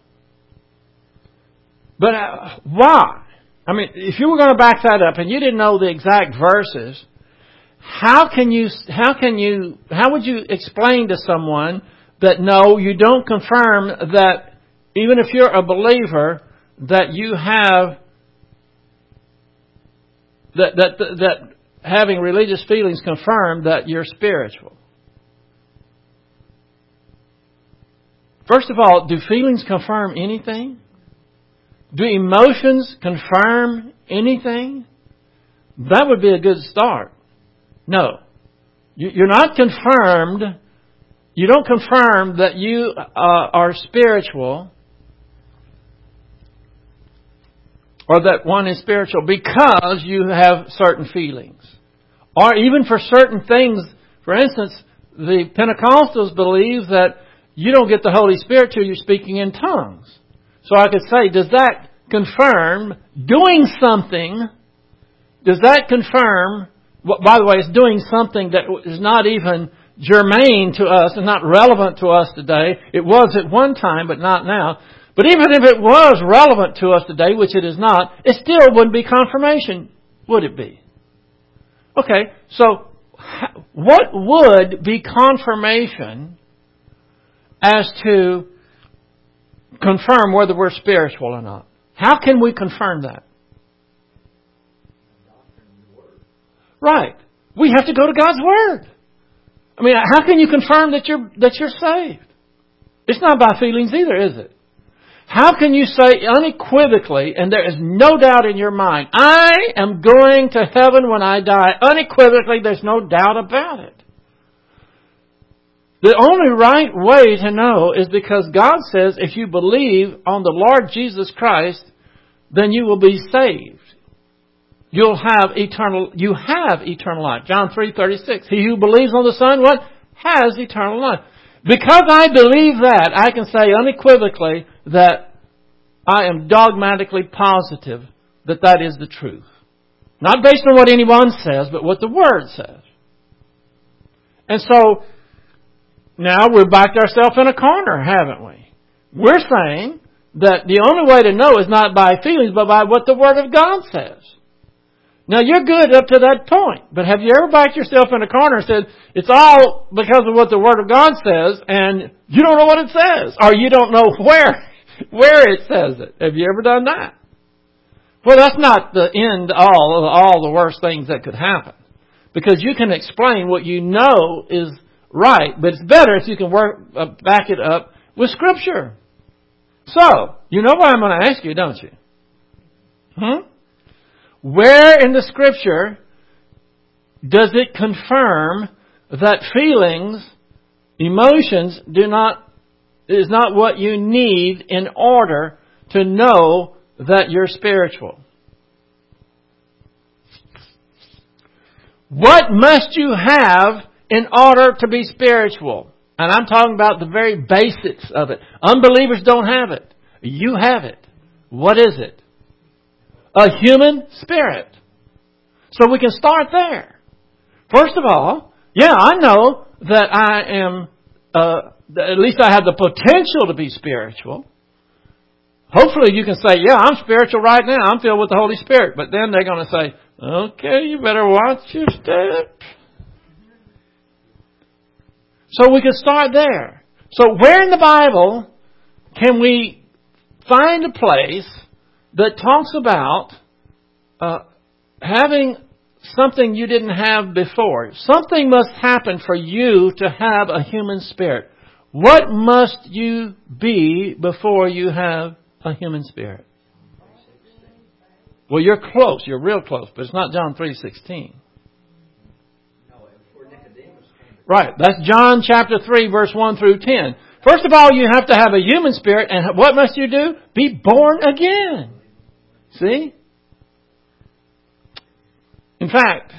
But uh, why? I mean, if you were going to back that up and you didn't know the exact verses, how can you, how can you, how would you explain to someone that no, you don't confirm that even if you're a believer, that you have, that, that, that, that having religious feelings confirm that you're spiritual? First of all, do feelings confirm anything? Do emotions confirm anything? That would be a good start. No. You're not confirmed. You don't confirm that you uh, are spiritual or that one is spiritual because you have certain feelings. Or even for certain things. For instance, the Pentecostals believe that you don't get the Holy Spirit till you're speaking in tongues. So I could say, does that confirm doing something? Does that confirm, by the way, it's doing something that is not even germane to us and not relevant to us today. It was at one time, but not now. But even if it was relevant to us today, which it is not, it still wouldn't be confirmation, would it be? Okay, so what would be confirmation as to confirm whether we're spiritual or not? How can we confirm that? Right. We have to go to God's Word. I mean, how can you confirm that you're that you're saved? It's not by feelings either, is it? How can you say unequivocally, and there is no doubt in your mind, I am going to heaven when I die? Unequivocally, there's no doubt about it. The only right way to know is because God says if you believe on the Lord Jesus Christ, then you will be saved. You'll have eternal, you have eternal life. John three thirty-six. He who believes on the Son, what? Has eternal life. Because I believe that, I can say unequivocally that I am dogmatically positive that that is the truth. Not based on what anyone says, but what the Word says. And so, now we've backed ourselves in a corner, haven't we? We're saying that the only way to know is not by feelings, but by what the Word of God says. Now, you're good up to that point. But have you ever backed yourself in a corner and said, it's all because of what the Word of God says, and you don't know what it says, or you don't know where, where it says it? Have you ever done that? Well, that's not the end all of all the worst things that could happen. Because you can explain what you know is right, but it's better if you can work uh, back it up with Scripture. So, you know what I'm going to ask you, don't you? Hmm? Where in the Scripture does it confirm that feelings, emotions, do not is not what you need in order to know that you're spiritual? What must you have in order to be spiritual? And I'm talking about the very basics of it. Unbelievers don't have it. You have it. What is it? A human spirit. So we can start there. First of all, yeah, I know that I am, uh, at least I have the potential to be spiritual. Hopefully you can say, yeah, I'm spiritual right now. I'm filled with the Holy Spirit. But then they're going to say, okay, you better watch your step. So we can start there. So where in the Bible can we find a place that talks about uh, having something you didn't have before? Something must happen for you to have a human spirit. What must you be before you have a human spirit? Well, you're close. You're real close. But it's not John three sixteen. Right. That's John chapter three, verse one through ten. First of all, you have to have a human spirit. And what must you do? Be born again. See? In fact,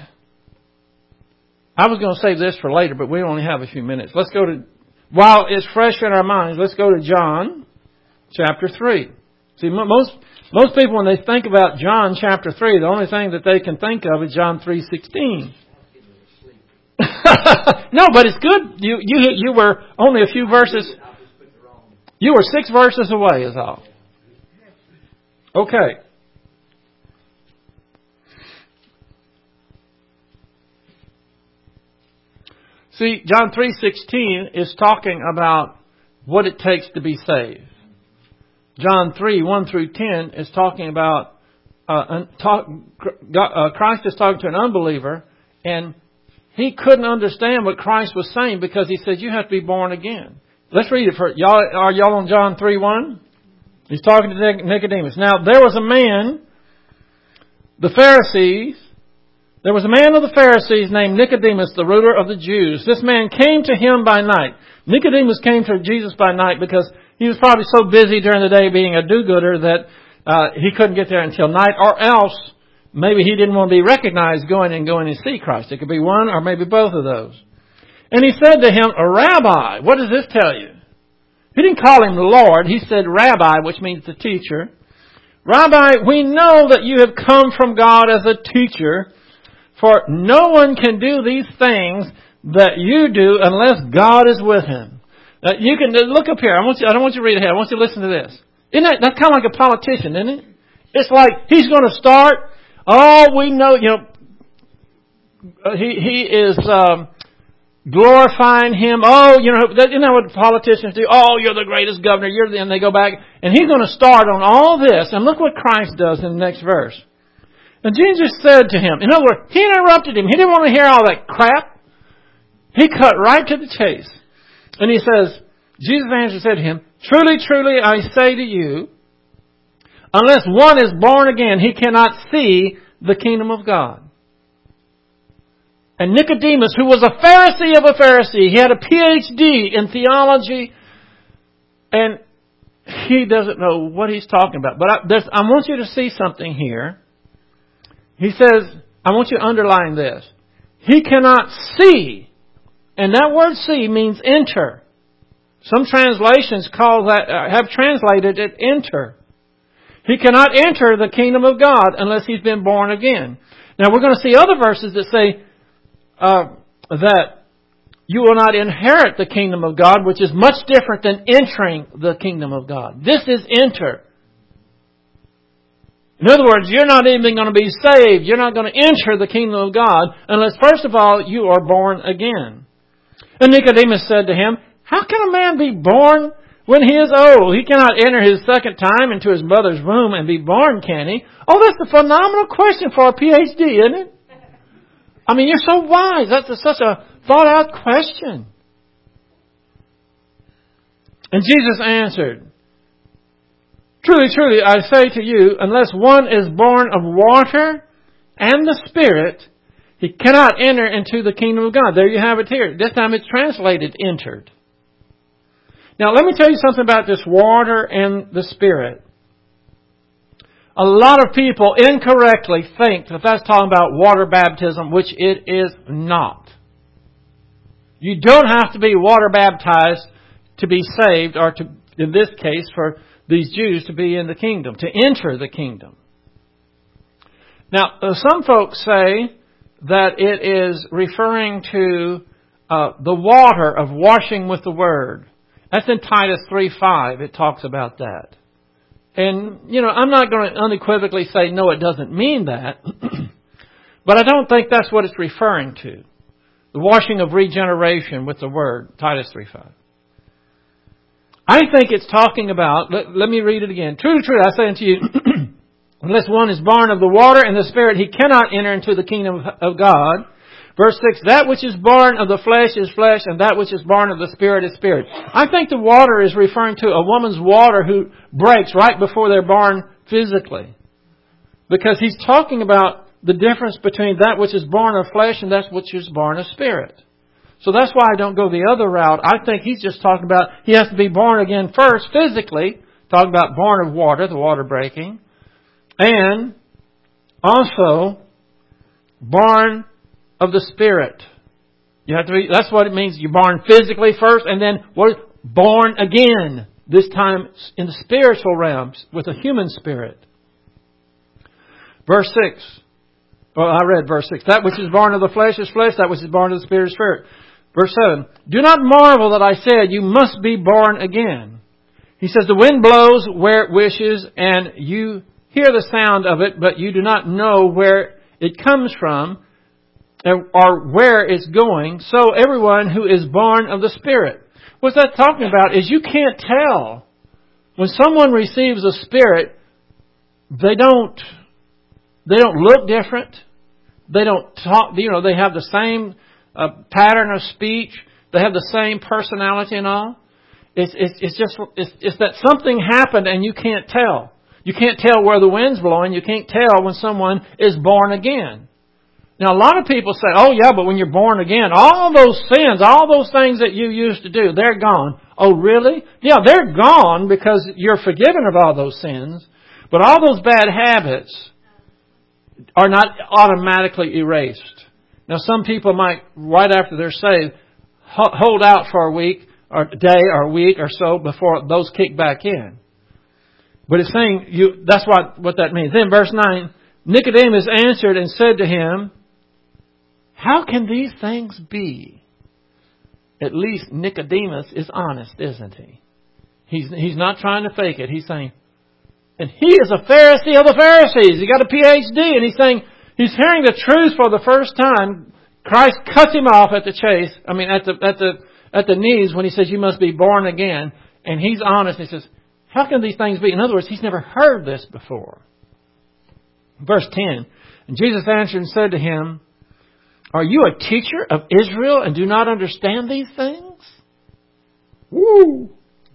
I was going to save this for later, but we only have a few minutes. Let's go to, while it's fresh in our minds, let's go to John chapter three. See, most most people, when they think about John chapter three, the only thing that they can think of is John three sixteen. No, but it's good. You you you were only a few verses. You were six verses away, is all. Okay. See, John three sixteen is talking about what it takes to be saved. John three one through ten is talking about uh, talk, uh, Christ is talking to an unbeliever, and he couldn't understand what Christ was saying because he said, you have to be born again. Let's read it for y'all. Are y'all on John three one? He's talking to Nicodemus. Now, there was a man, the Pharisees, there was a man of the Pharisees named Nicodemus, the ruler of the Jews. This man came to him by night. Nicodemus came to Jesus by night because he was probably so busy during the day being a do-gooder that uh, he couldn't get there until night, or else maybe he didn't want to be recognized going and going and see Christ. It could be one or maybe both of those. And he said to him, a rabbi, what does this tell you? He didn't call him the Lord. He said rabbi, which means the teacher. Rabbi, we know that you have come from God as a teacher, for no one can do these things that you do unless God is with him. Now, you can look up here. I want you, I don't want you to read ahead. I want you to listen to this. Isn't that, that's kind of like a politician, isn't it? It's like he's going to start. Oh, we know, you know, he he is um, glorifying him. Oh, you know, isn't that what politicians do? Oh, you're the greatest governor. You're the, and they go back, and he's going to start on all this. And look what Christ does in the next verse. And Jesus said to him, in other words, he interrupted him. He didn't want to hear all that crap. He cut right to the chase. And he says, Jesus answered, said to him, truly, truly, I say to you, unless one is born again, he cannot see the kingdom of God. And Nicodemus, who was a Pharisee of a Pharisee, he had a P H D in theology, and he doesn't know what he's talking about. But I, I want you to see something here. He says, I want you to underline this. He cannot see. And that word see means enter. Some translations call that, uh, have translated it enter. He cannot enter the kingdom of God unless he's been born again. Now we're going to see other verses that say uh, that you will not inherit the kingdom of God, which is much different than entering the kingdom of God. This is enter. In other words, you're not even going to be saved. You're not going to enter the kingdom of God unless, first of all, you are born again. And Nicodemus said to him, how can a man be born when he is old? He cannot enter his second time into his mother's womb and be born, can he? Oh, that's a phenomenal question for a P H D, isn't it? I mean, you're so wise. That's a, such a thought-out question. And Jesus answered, truly, truly, I say to you, unless one is born of water and the Spirit, he cannot enter into the kingdom of God. There you have it here. This time it's translated entered. Now, let me tell you something about this water and the Spirit. A lot of people incorrectly think that that's talking about water baptism, which it is not. You don't have to be water baptized to be saved, or to, in this case, for these Jews to be in the kingdom, to enter the kingdom. Now, some folks say that it is referring to uh, the water of washing with the Word. That's in Titus three five. It talks about that. And, you know, I'm not going to unequivocally say, no, it doesn't mean that. But I don't think that's what it's referring to. The washing of regeneration with the Word, Titus three five. I think it's talking about, let, let me read it again. True, true, I say unto you, unless one is born of the water and the Spirit, he cannot enter into the kingdom of God. Verse six, that which is born of the flesh is flesh, and that which is born of the Spirit is spirit. I think the water is referring to a woman's water who breaks right before they're born physically. Because he's talking about the difference between that which is born of flesh and that which is born of spirit. So that's why I don't go the other route. I think he's just talking about he has to be born again first physically, talking about born of water, the water breaking, and also born of the Spirit. You have to be, that's what it means. You're born physically first, and then what? Born again. This time in the spiritual realms with a human spirit. Verse six. Well, I read verse six. That which is born of the flesh is flesh. That which is born of the Spirit is spirit. Verse seven. Do not marvel that I said you must be born again. He says the wind blows where it wishes, and you hear the sound of it, but you do not know where it comes from, or where it's going. So everyone who is born of the Spirit. What's that talking about is you can't tell. When someone receives a Spirit, they don't, they don't look different. They don't talk, you know, they have the same uh, pattern of speech. They have the same personality and all. It's, it's, it's just, it's, it's that something happened and you can't tell. You can't tell where the wind's blowing. You can't tell when someone is born again. Now, a lot of people say, oh, yeah, but when you're born again, all those sins, all those things that you used to do, they're gone. Oh, really? Yeah, they're gone because you're forgiven of all those sins. But all those bad habits are not automatically erased. Now, some people might, right after they're saved, hold out for a week or a day or a week or so before those kick back in. But it's saying, you, that's what, what that means. Then verse nine, Nicodemus answered and said to him, how can these things be? At least Nicodemus is honest, isn't he? He's, he's not trying to fake it. He's saying, and he is a Pharisee of the Pharisees. He got a P H D, and he's saying, he's hearing the truth for the first time. Christ cuts him off at the chase. I mean, at the, at the, at the knees when he says, you must be born again. And he's honest. He says, how can these things be? In other words, he's never heard this before. Verse ten, and Jesus answered and said to him, are you a teacher of Israel and do not understand these things? Woo!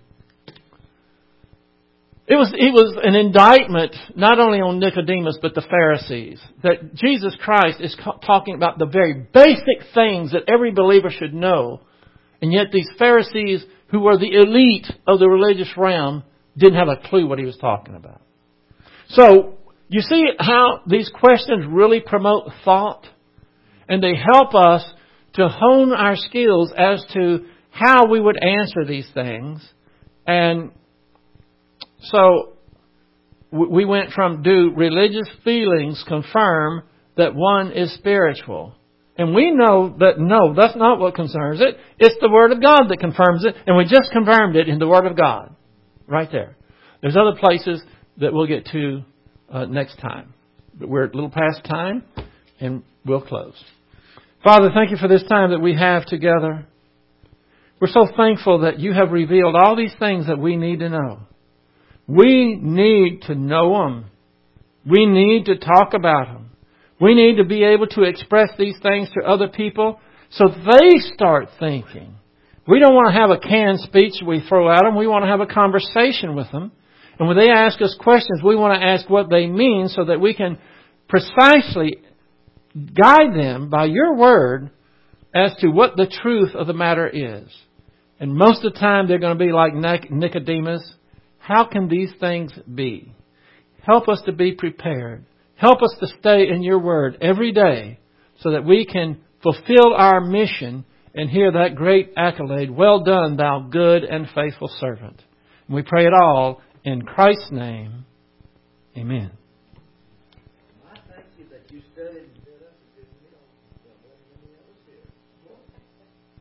It was, it was an indictment not only on Nicodemus but the Pharisees. That Jesus Christ is talking about the very basic things that every believer should know. And yet these Pharisees, who were the elite of the religious realm, didn't have a clue what he was talking about. So, you see how these questions really promote thought? And they help us to hone our skills as to how we would answer these things. And so we went from, do religious feelings confirm that one is spiritual? And we know that no, that's not what concerns it. It's the Word of God that confirms it. And we just confirmed it in the Word of God. Right there. There's other places that we'll get to uh, next time. But we're a little past time and we'll close. Father, thank you for this time that we have together. We're so thankful that you have revealed all these things that we need to know. We need to know them. We need to talk about them. We need to be able to express these things to other people so they start thinking. We don't want to have a canned speech we throw at them. We want to have a conversation with them. And when they ask us questions, we want to ask what they mean so that we can precisely guide them by your word as to what the truth of the matter is. And most of the time they're going to be like Nicodemus. How can these things be? Help us to be prepared. Help us to stay in your word every day so that we can fulfill our mission and hear that great accolade, well done, thou good and faithful servant. And we pray it all in Christ's name. Amen.